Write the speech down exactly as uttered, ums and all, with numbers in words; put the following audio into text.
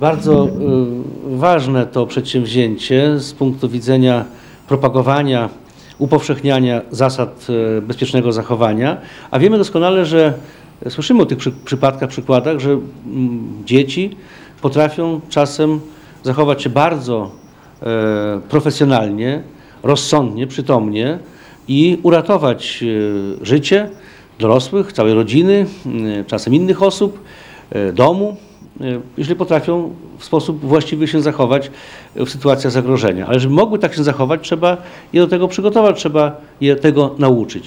Bardzo y, ważne to przedsięwzięcie z punktu widzenia propagowania, upowszechniania zasad y, bezpiecznego zachowania, a wiemy doskonale, że słyszymy o tych przy, przypadkach, przykładach, że mm, dzieci potrafią czasem zachować się bardzo y, profesjonalnie, rozsądnie, przytomnie i uratować y, życie dorosłych, całej rodziny, y, czasem innych osób, y, domu, jeżeli potrafią w sposób właściwy się zachować w sytuacjach zagrożenia. Ale żeby mogły tak się zachować, trzeba je do tego przygotować, trzeba je tego nauczyć.